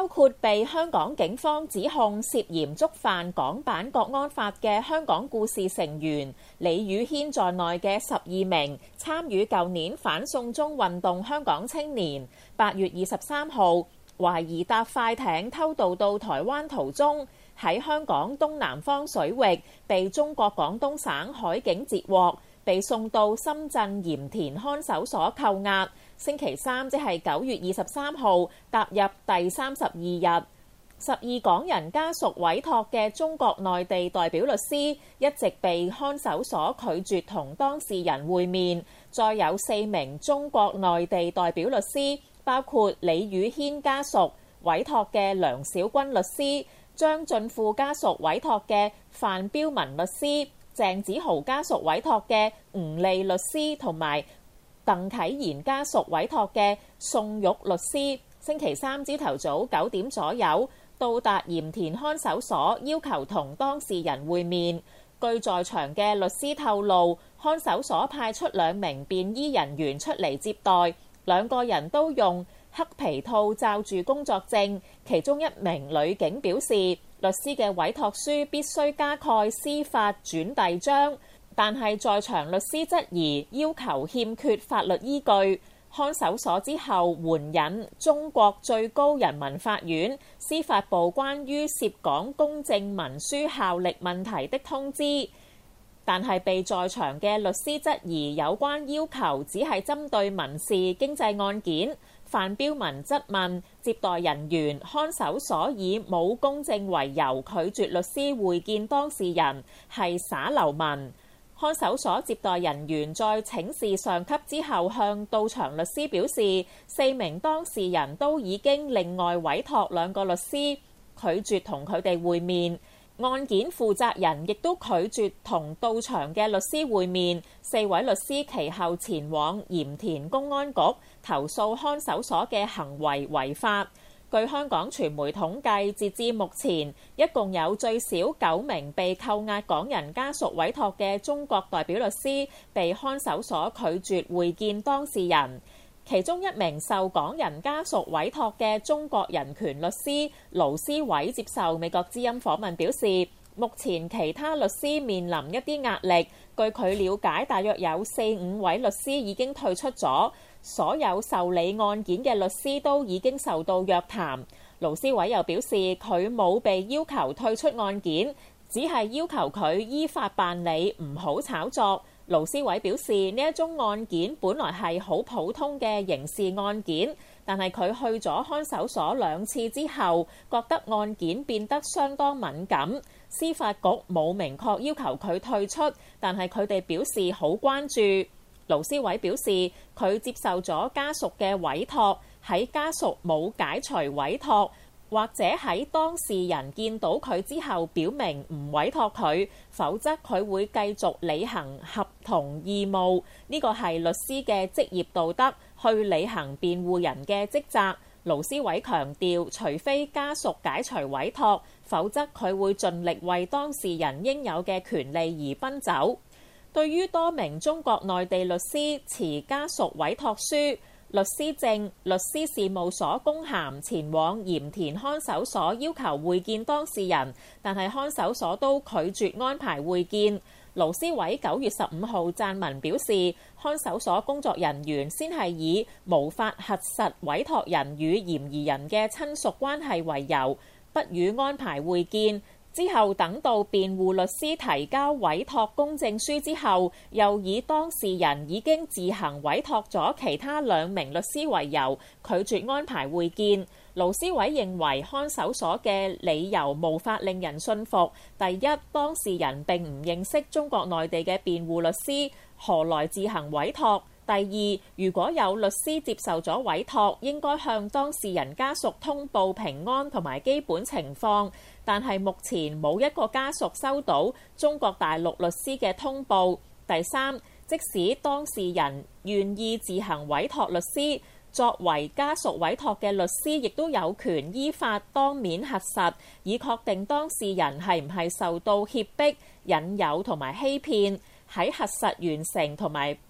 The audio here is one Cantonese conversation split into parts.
括被香港警方指控涉嫌觸犯港版國安法嘅香港故事成員李宇軒在內嘅12名參與舊年反送中運動香港青年，8月23號懷疑搭快艇偷渡到台灣途中，喺香港東南方水域被中國廣東省海警截獲，被送到深圳鹽田看守所扣押。星期三即係9月23號踏入第32日。12港人家屬委託嘅中國內地代表律師一直被看守所拒絕同當事人會面。再有4名中國內地代表律師，包括李宇軒家屬委託嘅梁小軍律師、張俊富家屬委託嘅范彪文律師、鄭子豪家屬委託嘅吳利律師同埋鄧啟賢家屬委託嘅宋玉律師，星期三朝頭早9點左右到達鹽田看守所，要求同當事人會面。據在場嘅律師透露，看守所派出2名便衣人員出嚟接待，2個人都用黑皮套罩住工作證。其中1名女警表示，律師嘅委託書必須加蓋司法轉遞章，但係在場律師質疑要求欠缺法律依據。看守所之後援引中國最高人民法院司法部關於涉港公證文書效力問題的通知，但係被在場嘅律師質疑有關要求只係針對民事經濟案件。范彪文質問接待人員看守所以冇公證為由拒絕律師會見當事人係耍流氓。看守所接待人員在請示上級之後，向到場律師表示，4名當事人都已經另外委託2個律師，拒絕同佢哋會面。案件負責人亦都拒絕同到場嘅律師會面。4位律師其後前往鹽田公安局投訴看守所嘅行為違法。據香港傳媒統計，截至目前，一共有最少9名被扣押港人家屬委託嘅中國代表律師被看守所拒絕會見當事人。其中1名受港人家屬委託嘅中國人權律師盧思偉接受美國之音訪問表示，目前其他律師面臨一啲壓力。據佢了解，大約有4-5位律師已經退出咗。所有受理案件嘅律師都已經受到約談。盧思偉又表示，佢冇被要求退出案件，只係要求佢依法辦理，唔好炒作。盧思偉表示，呢一宗案件本來係好普通嘅刑事案件，但係佢去咗看守所2次之後，覺得案件變得相當敏感。司法局冇明確要求佢退出，但係佢哋表示好關注。盧思偉表示，佢接受咗家屬嘅委託，喺家屬冇解除委託，或者喺當事人見到佢之後表明唔委託佢，否則佢會繼續履行合同義務。呢個係律師嘅職業道德，去履行辯護人嘅職責。盧思偉強調，除非家屬解除委託，否則佢會盡力為當事人應有嘅權利而奔走。對於多名中國內地律師持家屬委託書、律師證、律師事務所公函前往鹽田看守所要求會見當事人，但係看守所都拒絕安排會見。盧思偉9月15號撰文表示，看守所工作人員先係以無法核實委託人與嫌疑人嘅親屬關係為由，不予安排會見。之後等到辯護律師提交委託公證書之後，又以當事人已經自行委託咗其他2名律師為由，拒絕安排會見。盧思偉認為看守所嘅理由無法令人信服。第一，當事人並唔認識中國內地嘅辯護律師，何來自行委託？第二，如果有律師接受咗委託，應該向當事人家屬通報平安同埋基本情況，但係目前冇一個家屬收到中國大陸律師嘅通報。第三，即使當事人願意自行委託律師，作為家屬委託嘅律師亦都有權依法當面核實，以確定當事人係唔係受到脅迫、引誘同埋欺騙。喺核實完成同埋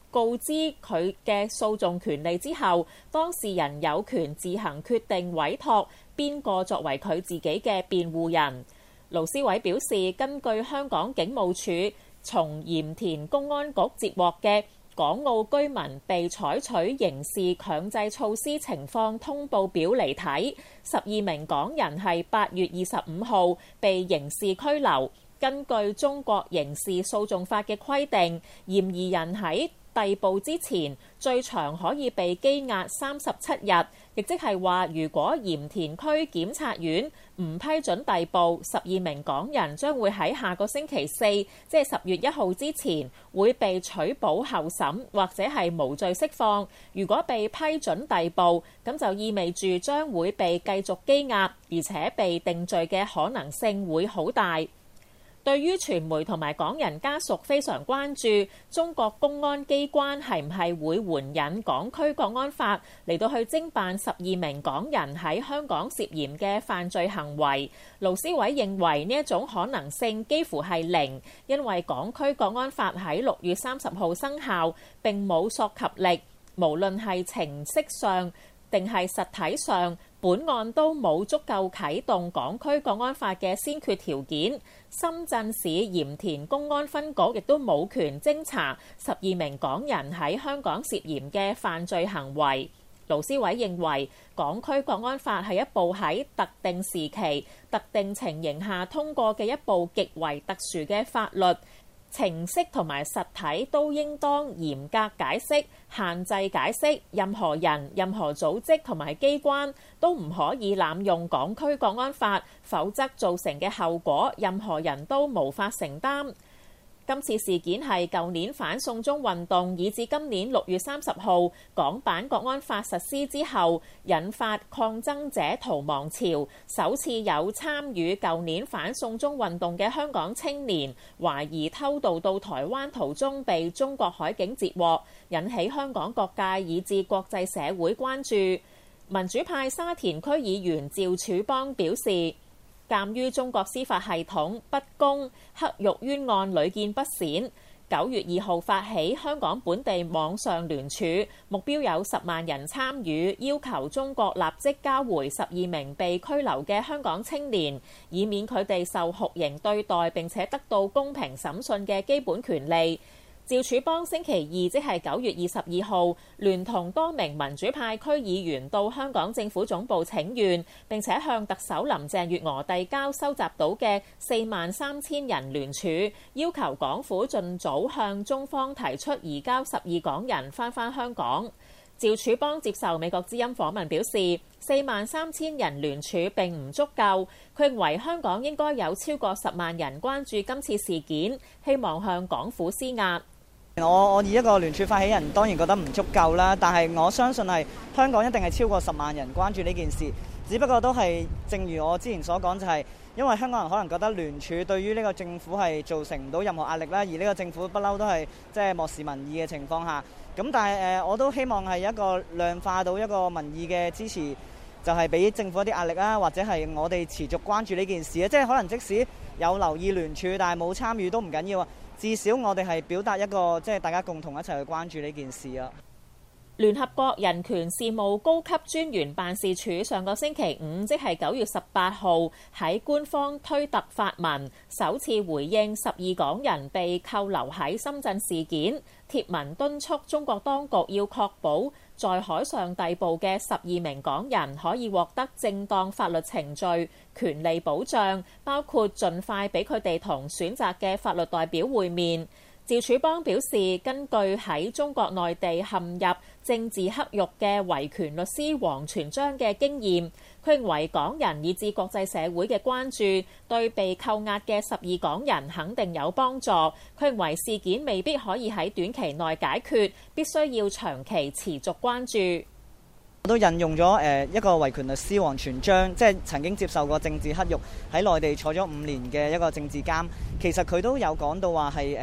告知佢嘅訴訟權利之後，當事人有權自行決定委託邊個作為佢自己嘅辯護人。盧思偉表示，根據香港警務處從鹽田公安局接獲嘅港澳居民被採取刑事強制措施情況通報表嚟睇，12名港人係8月25號被刑事拘留。根據中國刑事訴訟法嘅規定，嫌疑人喺逮捕之前最長可以被羈押37日，亦即係話，如果鹽田區檢察院唔批准逮捕，12名港人將會喺下個星期四，即係10月1號之前，會被取保候審或者係無罪釋放。如果被批准逮捕，咁就意味住將會被繼續羈押，而且被定罪嘅可能性會好大。對於傳媒同埋港人家屬非常關注中國公安機關係唔係會援引港區國安法嚟到去偵辦12名港人喺香港涉嫌嘅犯罪行為，盧思偉認為呢一種可能性幾乎係零，因為港區國安法喺6月30號生效，並冇溯及力，無論係程式上定係實體上，本案都冇足夠啟動港區國安法嘅先決條件。深圳市鹽田公安分局亦都冇權偵查12名港人喺香港涉嫌嘅犯罪行為。盧思偉認為，港區國安法係一部喺特定時期、特定情形下通過嘅一部極為特殊嘅法律。程式同埋實體都應當嚴格解釋、限制解釋，任何人、任何組織同埋機關都唔可以濫用港區國安法，否則造成嘅後果，任何人都無法承擔。今次事件係舊年反送中運動以至今年6月30號港版國安法實施之後，引發抗爭者逃亡潮，首次有參與舊年反送中運動嘅香港青年懷疑偷渡到台灣途中被中國海警截獲，引起香港各界以至國際社會關注。民主派沙田區議員趙柱邦表示，鑑於中國司法系統不公、黑獄冤案屢見不鮮，9月2號發起香港本地網上聯署，目標有10萬人參與，要求中國立即交回12名被拘留嘅香港青年，以免佢哋受酷刑對待並且得到公平審訊嘅基本權利。趙柱邦星期二即係9月22號，聯同多名民主派區議員到香港政府總部請願，並且向特首林鄭月娥遞交收集到嘅43000人聯署，要求港府盡早向中方提出移交12港人返香港。趙柱邦接受美國之音訪問表示，43000人聯署並唔足夠，佢認為香港應該有超過10萬人關注今次事件，希望向港府施壓。 我以一個聯署發起人當然覺得唔足夠啦，但係我相信係香港一定係超過10萬人關注呢件事，只不過都係正如我之前所講，就係因為香港人可能覺得聯署對於呢個政府係造成唔到任何壓力啦，而呢個政府不嬲都係即係漠視民意嘅情況下，咁但係我都希望係一個量化到一個民意嘅支持，就係俾政府一啲壓力啦，或者係我哋持續關注呢件事，即係可能即使有留意聯署，但係冇參與都唔緊要啊。至少我哋係表達一個即係大家共同一齊去關注呢件事啊。 聯合國人權事務高級專員辦事處上個星期5，即係9月18號喺官方推特發文，首次回應12港人被扣留喺深圳事件。貼文敦促中國當局要確保在海上逮捕嘅12名港人可以獲得正當法律程序、權利保障，包括盡快俾佢哋同選擇嘅法律代表會面。趙柱邦表示，根據喺中國內地陷入政治黑獄嘅維權律師王全璋嘅經驗，佢認為港人以至國際社會嘅關注對被扣押嘅12港人肯定有幫助。佢認為事件未必可以喺短期內解決，必須要長期持續關注。 我都引用咗一個維權律師王全璋，即係曾經接受過政治黑獄，喺內地坐咗5年嘅一個政治監。其實佢都有講到話係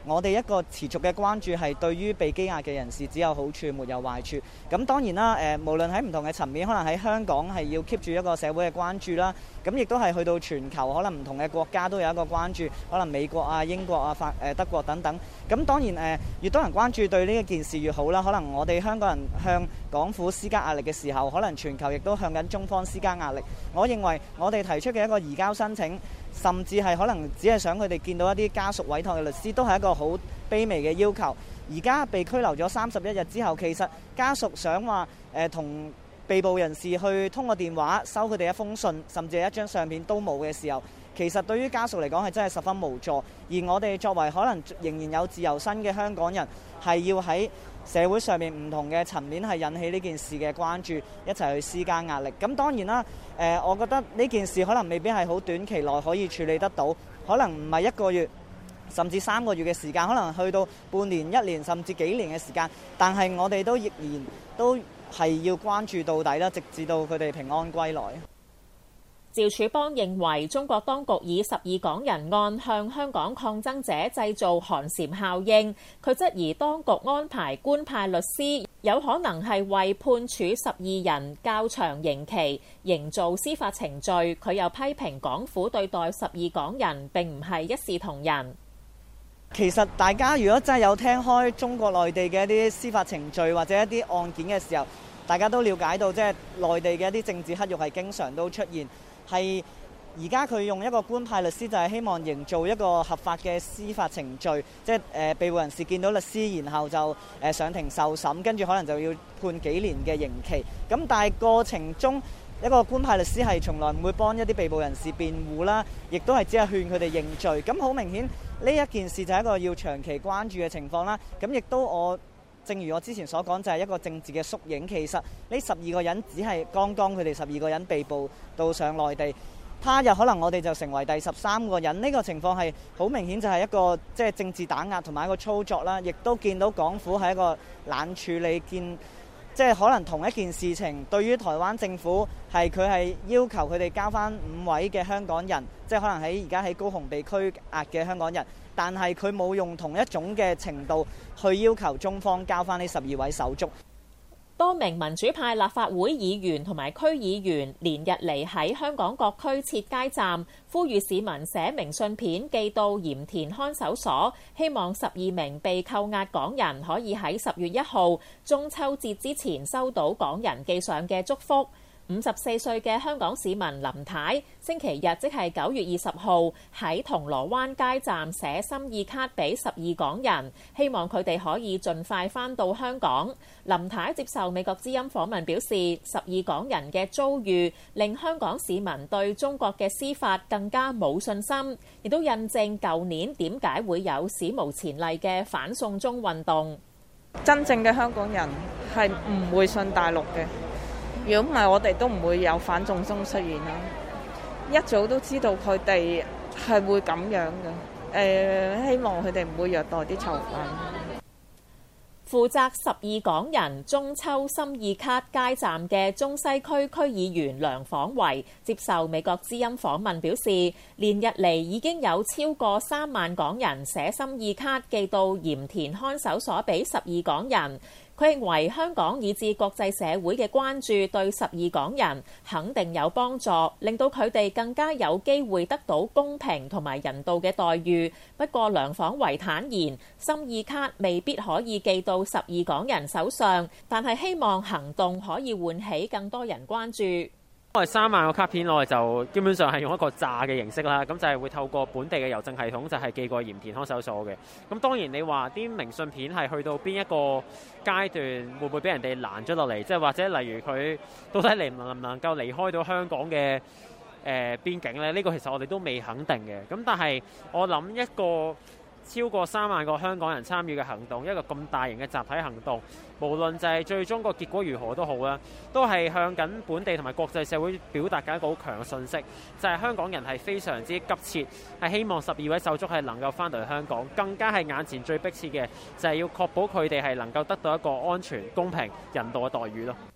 我哋一個持續嘅關注係對於被羈押嘅人士只有好處沒有壞處。咁當然啦，無論喺唔同嘅層面，可能喺香港係要 keep 住一個社會嘅關注啦。咁亦都係去到全球，可能唔同嘅國家都有一個關注，可能美國啊、英國啊、德國等等。咁當然越多人關注對呢一件事越好啦。可能我哋香港人向港府施加壓力嘅時候，可能全球亦都向緊中方施加壓力。我認為我哋提出嘅一個移交申請，甚至係可能只係想佢哋見到一啲家屬委託嘅律師，都係一個好卑微嘅要求。而家被拘留咗31日之後，其實家屬想話同被捕人士去通過電話收佢哋一封信，甚至係一張相片都冇嘅時候，其實對於家屬嚟講係真係十分無助。而我哋作為可能仍然有自由身嘅香港人，係要喺社會上面唔同嘅層面係引起呢件事嘅關注，一齊去施加壓力。咁當然啦，我覺得呢件事可能未必係好短期內可以處理得到，可能唔係1個月甚至3個月嘅時間，可能去到半年、1年甚至幾年嘅時間。但係我哋都仍然都係要關注到底啦，直至到佢哋平安歸來。 趙柱邦認為中國當局以12港人案向香港抗爭者製造寒蟬效應，佢質疑當局安排官派律師有可能係為判處12人較長刑期營造司法程序。佢又批評港府對待12港人並唔係一視同仁。 其實大家如果真係有聽開中國內地嘅一啲司法程序或者一啲案件嘅時候，大家都了解到即係內地嘅一啲政治黑獄係經常都出現。係而家佢用一個官派律師，就係希望營造一個合法嘅司法程序，即係被捕人士見到律師，然後就上庭受審，跟住可能就要判幾年嘅刑期。咁但係過程中，一個官派律師係從來唔會幫一啲被捕人士辯護啦，亦都係只係勸佢哋認罪。咁好明顯呢一件事就係一個要長期關注嘅情況啦。咁亦都正如我之前所講，就係一個政治嘅縮影。其實呢12個人只係剛剛佢哋12個人被捕到上內地，他日可能我哋就成為第13個人。呢個情況係好明顯就係一個即係政治打壓同埋一個操作啦。亦都見到港府係一個冷處理，即係可能同一件事情對於台灣政府佢係要求佢哋交翻5位嘅香港人，即係可能而家喺高雄被拘押嘅香港人。但係佢冇用同一種嘅程度去要求中方交翻呢12位手足。 多名民主派立法會議員同埋區議員連日嚟喺香港各區設街站，呼籲市民寫明信片寄到鹽田看守所，希望12名被扣押港人可以喺10月1號中秋節之前收到港人寄上嘅祝福。54歲嘅香港市民林太，星期日即係9月20號喺銅鑼灣街站寫心意卡俾12港人，希望佢哋可以盡快返到香港。林太接受美國之音訪問表示，12港人嘅遭遇令香港市民對中國嘅司法更加冇信心，亦都印證舊年點解會有史無前例嘅反送中運動。 真正嘅香港人係唔會信大陸嘅。如果唔係，我哋都唔會有反送中出現啦。一早都知道佢哋係會咁樣嘅。希望佢哋唔會虐待啲囚犯。 負責12港人中秋心意卡街站嘅中西區區議員梁晃維接受美國之音訪問表示，連日嚟已經有超過3萬港人寫心意卡寄到鹽田看守所俾12港人。佢認為香港以至國際社會嘅關注對12港人肯定有幫助，令到佢哋更加有機會得到公平同埋人道嘅待遇。不過梁晃維坦言，心意卡未必可以寄到12港人手上，但係希望行動可以喚起更多人關注。 我哋3萬個卡片，我哋就基本上係用一個詐嘅形式啦，咁就係會透過本地嘅郵政系統，就係寄過鹽田看守所嘅。咁當然你話啲明信片係去到邊一個階段，會唔會俾人哋攔咗落嚟？即係或者例如佢到底能唔能夠離開到香港嘅邊境呢？呢個其實我哋都未肯定嘅。咁但係我諗一個超過3萬個香港人參與嘅行動，一個咁大型嘅集體行動，無論就係最終個結果如何都好啦，都係向緊本地同埋國際社會表達緊一個好強嘅訊息，就係香港人係非常之急切，係希望12位手足係能夠翻到嚟香港，更加係眼前最迫切嘅就係要確保佢哋係能夠得到一個安全、公平、人道嘅待遇咯。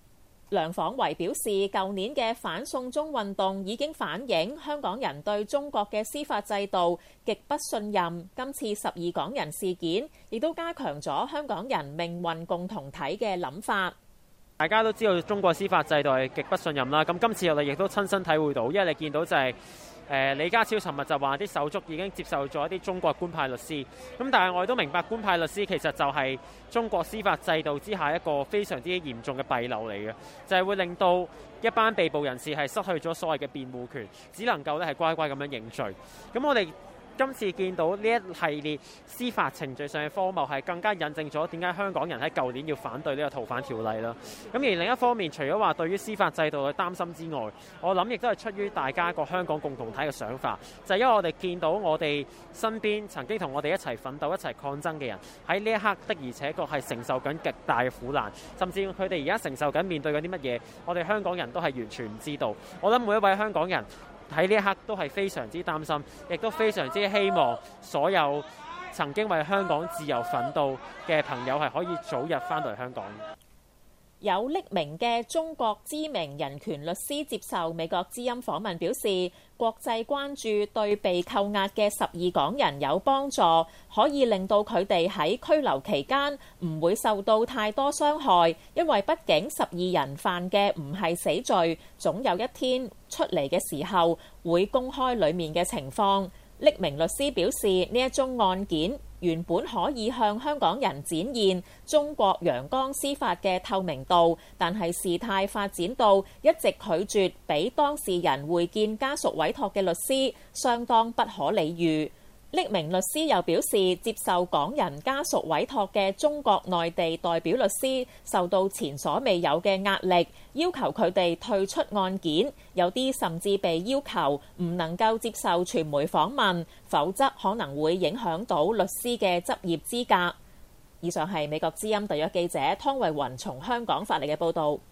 梁晃維表示，舊年嘅反送中運動已經反映香港人對中國嘅司法制度極不信任。今次12港人事件亦都加強咗香港人命運共同體嘅諗法。 大家都知道中國司法制度係極不信任啦。咁今次我哋亦都親身體會到，因為你見到就係李家超尋日就話啲手足已經接受咗一啲中國官派律師。咁但係我哋都明白官派律師其實就係中國司法制度之下一個非常之嚴重嘅弊漏嚟嘅，就係會令到一班被捕人士係失去咗所謂嘅辯護權，只能夠咧係乖乖咁樣認罪。咁我哋今次見到呢一系列司法程序上嘅荒謬，係更加印證咗點解香港人喺舊年要反對呢個逃犯條例啦。咁而另一方面，除咗話對於司法制度嘅擔心之外，我諗亦都係出於大家個香港共同體嘅想法，就係因為我哋見到我哋身邊曾經同我哋一齊奮鬥、一齊抗爭嘅人，喺呢一刻的而且確係承受緊極大嘅苦難，甚至佢哋而家承受緊面對緊啲乜嘢，我哋香港人都係完全唔知道。我諗每一位香港人喺呢一刻都係非常之擔心，亦都非常之希望所有曾經為香港自由奮鬥嘅朋友係可以早日返到嚟香港。 有匿名嘅中國知名人權律師接受美國之音訪問表示，國際關注對被扣押嘅12港人有幫助，可以令到佢哋喺拘留期間唔會受到太多傷害，因為畢竟12人犯嘅唔係死罪，總有一天出嚟嘅時候會公開裡面嘅情況。匿名律師表示，呢一宗案件原本可以向香港人展現中國陽光司法嘅透明度，但係事態發展到一直拒絕俾當事人會見家屬委託嘅律師，相當不可理喻。匿名律師又表示，接受港人家屬委託嘅中國內地代表律師受到前所未有嘅壓力，要求佢哋退出案件，有啲甚至被要求唔能夠接受傳媒訪問，否則可能會影響到律師嘅執業資格。以上係美國之音特約記者湯慧雲從香港發嚟嘅報導。